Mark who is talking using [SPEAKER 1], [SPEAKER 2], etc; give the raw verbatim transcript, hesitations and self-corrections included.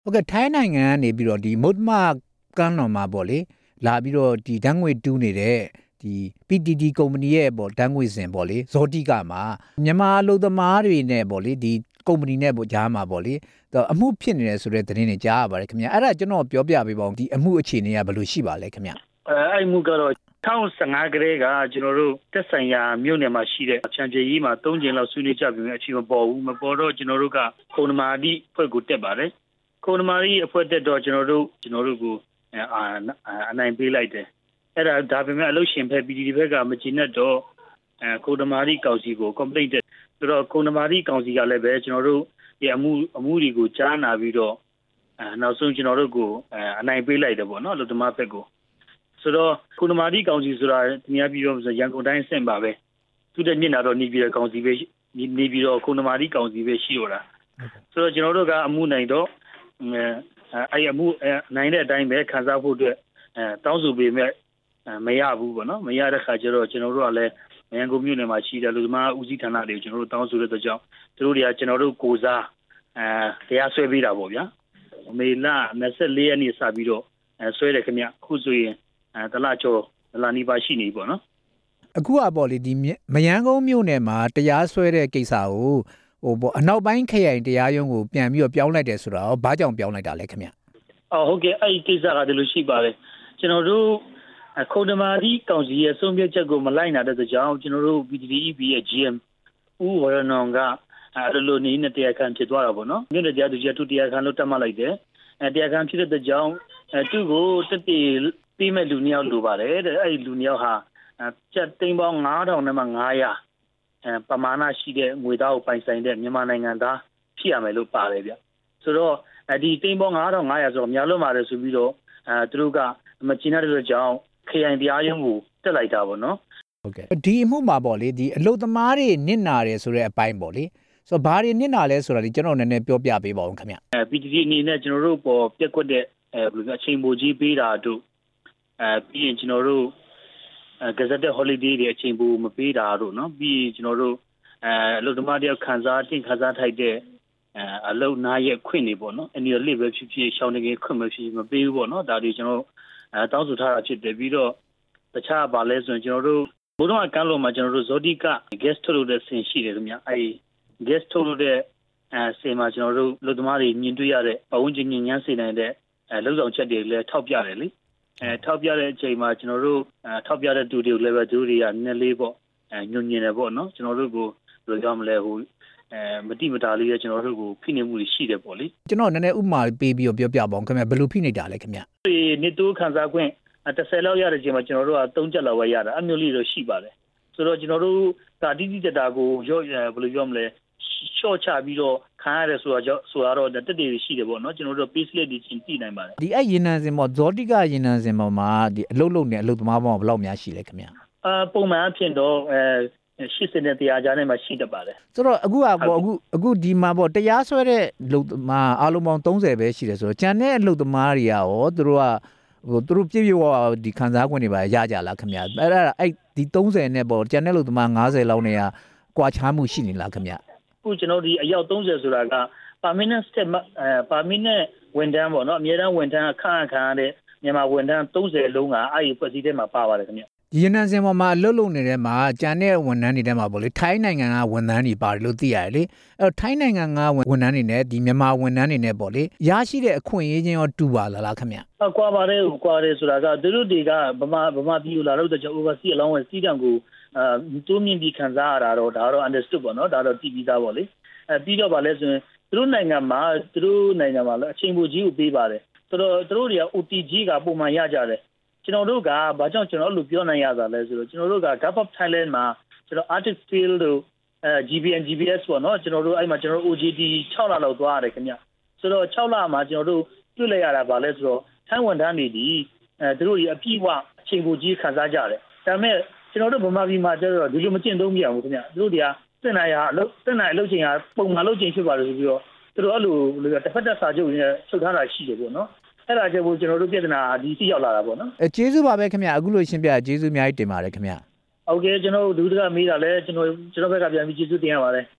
[SPEAKER 1] ဟုတ်ကဲ့ထိုင်းနိုင်ငံကနေပြီးတော့ဒီမုဒ္ဓမကမ်းလွန်မှာပေါ့လေလာပြီးတော့ဒီဓာတ်ငွေတူးနေတဲ့ဒီ ပီ တီ တီ ကုမ္ပဏီရဲ့ပေါ့ဓာတ်ငွေစင်ပေါ့လေဇောတိကမှာမြန်မာအလုပ်သမားတွေနဲ့ပေါ့လေဒီကုမ္ပဏီနဲ့ပေါ့ဂျားမှာပေါ့လေအမှုဖြစ်နေတယ်ဆိုတဲ့သတင်းတွေကြားရပါတယ်ခင်ဗျအဲ့ဒါကျွန်တော်ပြောပြပေးပါဦးဒီအမှုအခြေအနေကဘယ်လိုရှိပါလဲခင်ဗျ
[SPEAKER 2] အဲအဲ့မှုကတော့two thousand fifteenကလေးကကျွန်တော်တို့တက်ဆိုင်ရာမြို့နယ်မှာရှိတဲ့ချန်ချေကြီးမှာသုံးကြိမ်လောက်ဆွေးနွေးကြပြီးအချိန်မပေါ်ဘူးမပေါ်တော့ကျွန်တော်တို့ကခုံနမာတိဖွဲ့ကိုတက်ပါတယ်ခုံနမာတိအဖွဲ့တက်တော့ကျွန်တော်တို့ကျွန်တော်တို့ကိုအာအနိုင်ပေးလိုက်တယ်အဲ့ဒါဒါပေမဲ့အလုပ်ရှင်ဖက် ပီ တီ တီ ဘက်ကမချင်တော့အဲခုံနမာတိကောင်စီကို complaint တက်ဆိုတော့ခုံနမာတိကောင်စီကလည်းပဲကျွန်တော်တို့ဒီအမှုအမှုတွေကိုကြားနာပြီးတော့အဲနောက်ဆုံးကျွန်တော်တို့ကိုအနိုင်ပေးလိုက်တယ်ပေါ့နော်အလုပ်သမားဘက်ကိုဆိုတော့ခုနမာတိကောင်စီဆိုတာဒီများပြီးတော့ရန်ကုန်တိုင်းဆင့်ပါပဲသူတဲ့မျက်နှာတော့နေပြီးတော့ကောင်စီပဲနေပြီးတော့ခုနမာတိကောင်စီပဲရှိတော့တာဆိုတော့ကျွန်တော်တို့ကအမှုနိုင်တော့အဲအဲ့အမှုနိုင်တဲ့အတိုင်းပဲခံစားဖို့အတွက်အဲတောင်းဆိုပေးမဲ့မရဘူးပေါ့နော်မရတဲ့ခါကျတော့ကျွန်တော်တို့ကလည်းရန်ကုန်မြို့နယ်မှာရှိတဲ့လူသမားဦးစီးဌာနတွေကိုကျွန်တော်တို့တောင်းဆိုတဲ့အတွက်ကြောင့်သူတို့တွေကကျွန်တော်တို့ကိုစားအဲတရားစွဲပေးတာပေါ့ဗျာမေလtwo fourရက်နေ့စပြီးတော့အဲဆွဲတယ်ခင်ဗျခုဆိုရင်အဲတလကျော်တလနီးပါရှိနေပြီပေါ့နော်
[SPEAKER 1] အခုကပေါ့လေဒီမယန်းကုန်းမြို့နယ်မှာတရားစွဲတဲ့ကိစ္စကိုဟိုပေါ့အနောက်ပိုင်းခရိုင်တရားရုံးကိုပြန်ပြီးတော့ပြောင်းလိုက်တယ်ဆိုတာရောဘာကြောင့်ပြောင်းလိုက်တာလဲခင်ဗျ
[SPEAKER 2] အော်ဟုတ်ကဲ့အဲ့ဒီကိစ္စကဒီလိုရှိပါတယ်ကျွန်တော်တို့ခုံနမာတိကောင်စီရဲ့ဆုံးဖြတ်ချက်ကိုမလိုက်နိုင်တဲ့ကြောင့်ကျွန်တော်တို့ ပီ တီ တီ အီ ဘီ ရဲ့ ဂျီ အမ် ဦးဝရဏောင်ကအဲ့လိုနေနဲ့တရားခံဖြစ်သွားတာပေါ့နော်မြို့နယ်တရားသူကြီးကသူတရားခံလို့တတ်မှတ်လိုက်တယ်အဲတရားခံဖြစ်တဲ့ကြောင့်အဲသူ့ကိုတက်တည်ပြီးမဲ့လူနှစ်ယောက်လိုပါတယ်တဲ့အဲ့ဒီလူနှစ်ယောက်ဟာကျပ်သိန်းပေါင်းnine thousandနဲ့မှnine hundredအဲပမာဏရှိတဲ့ငွေသားကိုပိုင်ဆိုင်တဲ့မြန်မာနိုင်ငံသားဖြစ်ရမယ်လို့ပါတယ်ဗျဆိုတော့ဒီသိန်းပေါင်းnine thousand five hundredဆိုတော့များလို့ပါတယ်ဆိုပြီးတော့အဲသူတို့ကမချင်တဲ့ကြောင့်ခရိုင်တရားရုံးကိုတက်လိုက်တာပေါ့နော်
[SPEAKER 1] ဟုတ်ကဲ့ဒီအမှုမှာပေါ့လေဒီအလုပ်သမားတွေနစ်နာတယ်ဆိုတဲ့အပိုင်းပေါ့လေဆိုတော့ဘာတွေနစ်နာလဲဆိုတာဒီကျွန်တော်နည်းနည်းပြောပြပေးပါဦးခင်ဗျ
[SPEAKER 2] အဲ ပီ တီ တီ အနေနဲ့ကျွန်တော်တို့ပေါ်ပြက်ကွက်တဲ့အဲဘယ်လိုလဲအချိန်ပိုကြီးပေးတာတို့အဲပြီးရင်ကျွန်တော်တို့အဲ gazetted holiday တွေအချိန်ပိုမပေးတာတို့เนาะပြီးရင်ကျွန်တော်တို့အဲအလုပ်သမားတယောက်ခံစားတင်ခံစားထိုက်တဲ့အဲအလုပ်နာရဲ့ခွင့်နေပေါ့နော် annual leave ပဲဖြစ်ဖြစ်ရှောင်းနေခွင့်ပဲဖြစ်မပေးဘူးပေါ့နော်ဒါတွေကျွန်တော်အဲတောင်းဆိုထားတာဖြစ်တယ်ပြီးတော့တခြားပါလဲဆိုရင်ကျွန်တော်တို့ဘုရားကမ်းလို့မှာကျွန်တော်တို့ဇောတိက guest ထုတ်လို့တဲ့ဆင်ရှိတယ်ခင်ဗျအဲ guest ထုတ်လို့တဲ့အဲဆင်မှာကျွန်တော်တို့လူသမားတွေမြင်တွေ့ရတဲ့ပဝန်းကျင်ညဉ့်ညမ်းစေနိုင်တဲ့အဲလုံဆောင်ချက်တွေလည်းထောက်ပြတယ်လေအဲထောက်ပြတဲ့အချိန်မှာကျွန်တော်တို့အဲထောက်ပြတဲ့သူတွေကိုလည်းပဲသူတွေကနည်းနည်းလေးပေါ့အဲညွန်ညင်တယ်ပေါ့နော်ကျွန်တော်တို့ကိုဘယ်လိုကြောင့်မလဲဟိုအဲမတိမတာလေးရဲ့ကျွန်တော်တို့ကိုဖိနေမှုတွေရှိတယ်ပေါ့လေ
[SPEAKER 1] ကျွန်တော်နည်းနည်းဥပမာပေးပြီးတော့ပြောပြပါအောင်ခင်ဗျဘယ်လိုဖိနေတာလဲခင်ဗျ
[SPEAKER 2] ဒီနေတိုးခံစားခွင့်thirtyလောက်ရတဲ့ချိန်မှာကျွန်တော်တို့ကthreeချက်လောက်ပဲရတာအမျိုးလေးတော့ရှိပါတယ်ဆိုတော့ကျွန်တော်တို့ဒါတိတိကျကျကိုရော့ဘယ်လိုပြောမလဲရှော့ချပြီးတော့ခံရတယ်ဆိုတော့ဆိုတော့တက်တည်ရှိတယ်ပေါ့နော်ကျွန်တော်တို့ pay slip တွေချင်းသိနိုင်ပါတယ်
[SPEAKER 1] ဒီအဲ့ရင်နံစင်ပေါ့ဇောတိကရင်နံစင်ပေါ်မှာဒီအလုတ်လုတ်နေအလုတ်သမားပေါင်းဘယ်လောက်များရှိလဲခင်ဗျ
[SPEAKER 2] အာပုံမှန်အဖြစ်တော့အဲeightyနဲ့one hundredကြားထဲမှာရှိတတ်ပါတယ်
[SPEAKER 1] ဆိုတော့အခုကပေါ့အခုအခုဒီမှာပေါ့တရားစွဲတဲ့လုတ်သမားအားလုံးပေါင်းthirtyပဲရှိတယ်ဆိုတော့ကျန်တဲ့အလုတ်သမားတွေကရောသူတို့ကဟိုသူတို့ပြည့်ပြည့်ဝဝဒီခံစား권တွေပါရကြလားခင်ဗျအဲ့ဒါအဲ့ဒီthirtyနဲ့ပေါ့ကျန်တဲ့လုတ်သမားfiftyလောက်နဲ့ကကွာခြားမှုရှိနေလားခင်ဗျ
[SPEAKER 2] အခုကျွန်တော်ဒီအယောက်thirtyဆိုတာက permanent step အဲ permanent ဝန်ထမ်းပေါ့နော်အမြဲတမ်းဝန်ထမ်းခန့်ခန့်ရတဲ့မြန်မာဝန်ထမ်းthirtyလုံးကအဲ့ဒီဖွဲ့စည်းထဲမှာပါပါတယ်ခင်ဗျ
[SPEAKER 1] ဒီရနံစင်ပေါ်မှာအလုပ်လုပ်နေတဲ့မှာကျန်တဲ့ဝန်ထမ်းတွေထဲမှာပေါ့လေထိုင်းနိုင်ငံကဝန်ထမ်းတွေပါတယ်လို့သိရတယ်လေအဲ့တော့ထိုင်းနိုင်ငံကဝန်ထမ်းတွေနဲ့ဒီမြန်မာဝန်ထမ်းတွေနဲ့ပေါ့လေရရှိတဲ့အခွင့်အရေးချင်းရောတူပါလားလားခင်ဗျ
[SPEAKER 2] အကွာပါတယ်ကွာတယ်ဆိုတာကသူတို့တွေကဗမာဗမာပြည်လာလို့တဲ့ overseas allowance စီးတံကိုအာတိုးမြင့်ပြီးခံစားရတာတော့ဒါတော့ understood ပေါ့နော်ဒါတော့သိပြီးသားပေါ့လေအဲပြီးတော့ဗာလဲဆိုရင်သူတို့နိုင်ငံမှာသူတို့နိုင်ငံမှာလည်းအချိန်ပိုကြီးကိုပေးပါတယ်ဆိုတော့သူတို့တွေက O T G ကပုံမှန်ရကြတယ်ကျွန်တော်တို့ကဘာကြောင့်ကျွန်တော်တို့ပြောနိုင်ရတာလဲဆိုတော့ကျွန်တော်တို့က Gulf of Thailand မှာကျွန်တော် Arctic Field တို့အဲ G B N G B S ပေါ့နော်ကျွန်တော်တို့အဲ့မှာကျွန်တော်တို့ O J T sixလလောက်သွားရတယ်ခင်ဗျဆိုတော့sixလမှာကျွန်တော်တို့တွေ့လိုက်ရတာဗာလဲဆိုတော့ထိုင်းဝန်ထမ်းတွေဒီအဲသူတို့တွေအပြည့်အဝအချိန်ပိုကြီးခံစားကြတယ်ဒါပေမဲ့ကျွန်တော်တို့ဗမာပြည်မှာကျတော့ဒီလိုမကျင့်သုံးပြအောင်ခင်ဗျသူတို့တွေကတင်နိုင်ရအလုပ်တင်နိုင်အလုပ်ချိန်ကပုံမှန်လုပ်ချိန်ဖြစ်ပါတယ်ဆိုပြီးတော့သူတို့အဲ့လိုတစ်ဖက်သက်စာချုပ်နဲ့ချုပ်ထားတာရှိတယ်ပေါ့နော်အဲ့ဒါကြောင့်ကျွန်တော်တို့ပြည်နာဒီစီရောက်လာတာပေါ့နော်
[SPEAKER 1] အဲကျေးဇူးပါပဲခင်ဗျအခုလိုရှင်းပြကျေးဇူးအများကြီးတင်ပါတယ်ခင်ဗျ
[SPEAKER 2] ဟုတ်ကဲ့ကျွန်တော်တို့ဒုတိယမေးတာလဲကျွန်တော်ကျွန်တော်ဘက်ကပြန်ပြီးကျေးဇူးတင်ရပါတယ်